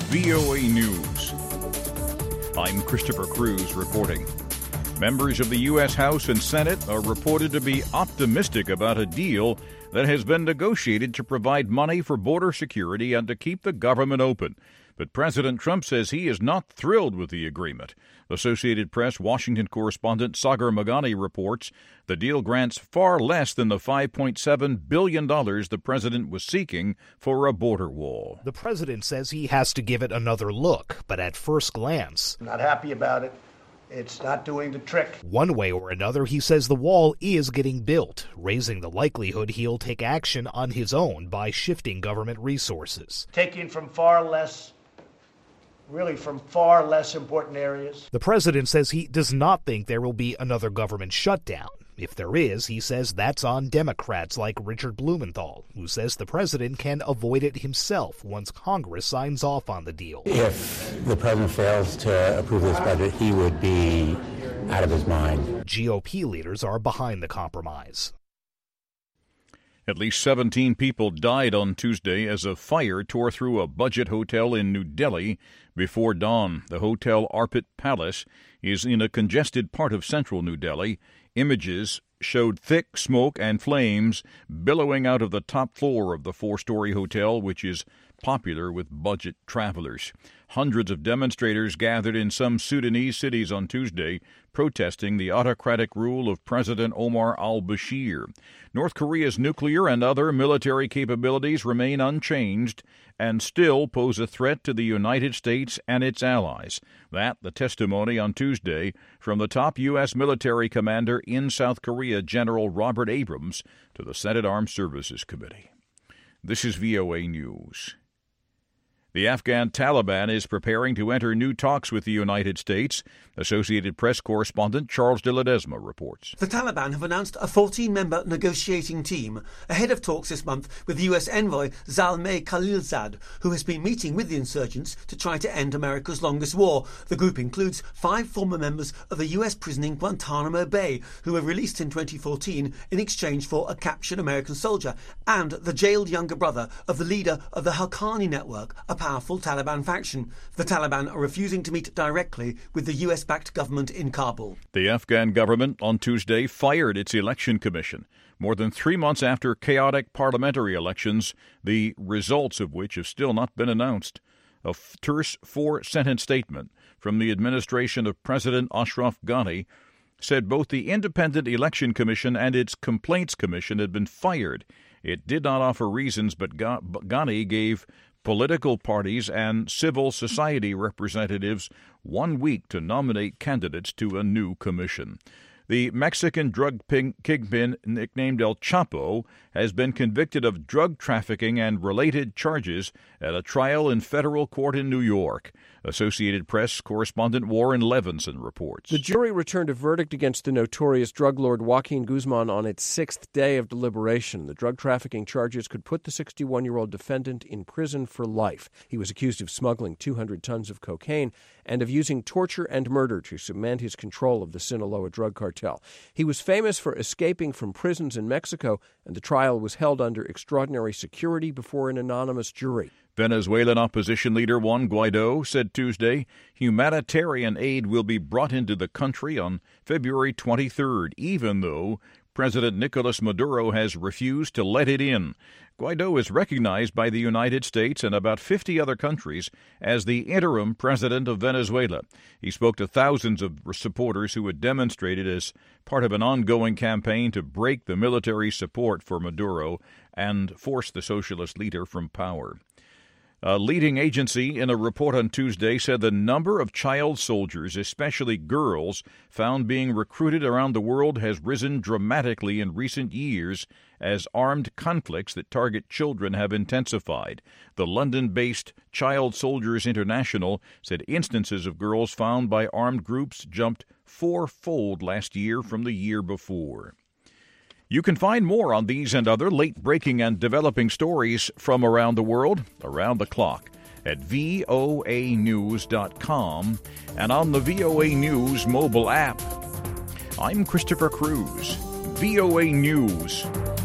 VOA News. I'm Christopher Cruz reporting. Members of the U.S. House and Senate are reported to be optimistic about a deal that has been negotiated to provide money for border security and to keep the government open. But President Trump says he is not thrilled with the agreement. Associated Press Washington correspondent Sagar Meghani reports the deal grants far less than the $5.7 billion the president was seeking for a border wall. The president says he has to give it another look, but at first glance, I'm not happy about it. It's not doing the trick. One way or another, he says the wall is getting built, raising the likelihood he'll take action on his own by shifting government resources. Taking from far less important areas. The president says he does not think there will be another government shutdown. If there is, he says that's on Democrats like Richard Blumenthal, who says the president can avoid it himself once Congress signs off on the deal. If the president fails to approve this budget, he would be out of his mind. GOP leaders are behind the compromise. At least 17 people died on Tuesday as a fire tore through a budget hotel in New Delhi before dawn. The Hotel Arpit Palace is in a congested part of central New Delhi. Images showed thick smoke and flames billowing out of the top floor of the four-story hotel, which is popular with budget travelers. Hundreds of demonstrators gathered in some Sudanese cities on Tuesday, protesting the autocratic rule of President Omar al-Bashir. North Korea's nuclear and other military capabilities remain unchanged and still pose a threat to the United States and its allies. That, the testimony on Tuesday from the top U.S. military commander in South Korea, General Robert Abrams, to the Senate Armed Services Committee. This is VOA News. The Afghan Taliban is preparing to enter new talks with the United States. Associated Press correspondent Charles de Ledesma reports. The Taliban have announced a 14-member negotiating team ahead of talks this month with U.S. envoy Zalmay Khalilzad, who has been meeting with the insurgents to try to end America's longest war. The group includes 5 former members of the U.S. prison in Guantanamo Bay, who were released in 2014 in exchange for a captured American soldier, and the jailed younger brother of the leader of the Haqqani Network, a powerful Taliban faction. The Taliban are refusing to meet directly with the US-backed government in Kabul. The Afghan government on Tuesday fired its election commission, more than 3 months after chaotic parliamentary elections, the results of which have still not been announced. A terse 4-sentence statement from the administration of President Ashraf Ghani said both the Independent Election Commission and its Complaints Commission had been fired. It did not offer reasons, but Ghani gave political parties and civil society representatives 1 week to nominate candidates to a new commission. The Mexican drug kingpin, nicknamed El Chapo, has been convicted of drug trafficking and related charges at a trial in federal court in New York. Associated Press correspondent Warren Levinson reports. The jury returned a verdict against the notorious drug lord Joaquin Guzman on its 6th day of deliberation. The drug trafficking charges could put the 61-year-old defendant in prison for life. He was accused of smuggling 200 tons of cocaine and of using torture and murder to cement his control of the Sinaloa drug cartel. He was famous for escaping from prisons in Mexico, and the trial was held under extraordinary security before an anonymous jury. Venezuelan opposition leader Juan Guaido said Tuesday humanitarian aid will be brought into the country on February 23rd, even though President Nicolas Maduro has refused to let it in. Guaido is recognized by the United States and about 50 other countries as the interim president of Venezuela. He spoke to thousands of supporters who had demonstrated as part of an ongoing campaign to break the military support for Maduro and force the socialist leader from power. A leading agency in a report on Tuesday said the number of child soldiers, especially girls, found being recruited around the world has risen dramatically in recent years as armed conflicts that target children have intensified. The London-based Child Soldiers International said instances of girls found by armed groups jumped 4-fold last year from the year before. You can find more on these and other late-breaking and developing stories from around the world, around the clock, at voanews.com and on the VOA News mobile app. I'm Christopher Cruz, VOA News.